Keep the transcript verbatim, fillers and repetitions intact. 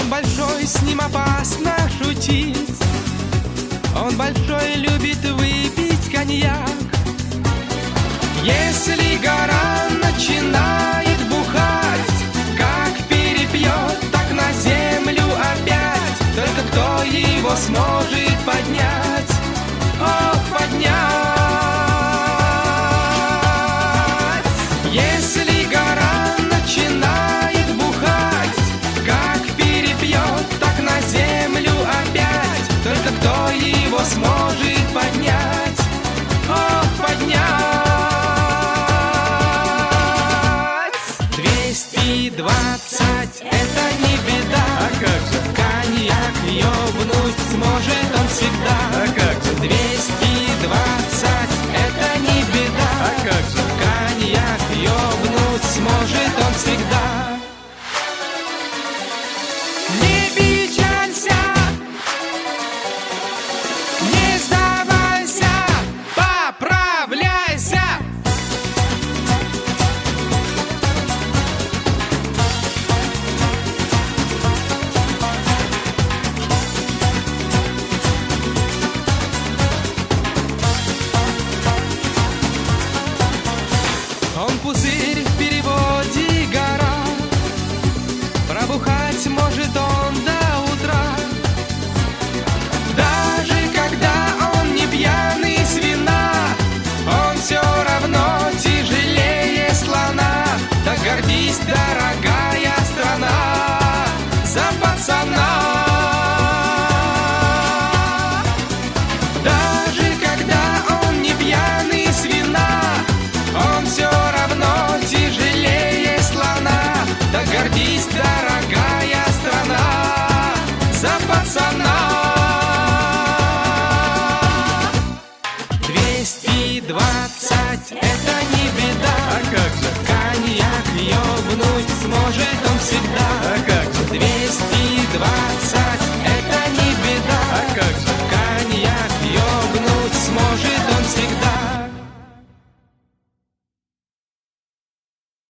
Он большой, с ним опасно шутить. Он большой, любит выпить коньяк. Если гора начинает бухать, как перепьет, так на землю опять. Только кто его сможет поднять? Ох, поднять! Если гора начинает бухать, как перепьет, так на землю опять. Только кто его сможет поднять? Ох, поднять! Двести двадцать — это не беда. А как же? Коньяк ёбнуть сможет он всегда. А как же? Двести двадцать — это не беда. А как же? Коньяк ёбнуть сможет он всегда. Не печалься, не сдавайся, поправляйся. Он пузырь в переводе гора. Пробухать может он до утра. Даже когда он не пьяный с вина, он все равно тяжелее слона. Так гордись, дорогая страна, за пацана. Даже когда он не пьяный с вина, он все равно тяжелее слона. Так гордись, дорогая страна, за пацана. Двести двадцать — это не беда. А как же? Коньяк ёбнуть сможет он всегда. А как же? Двести двадцать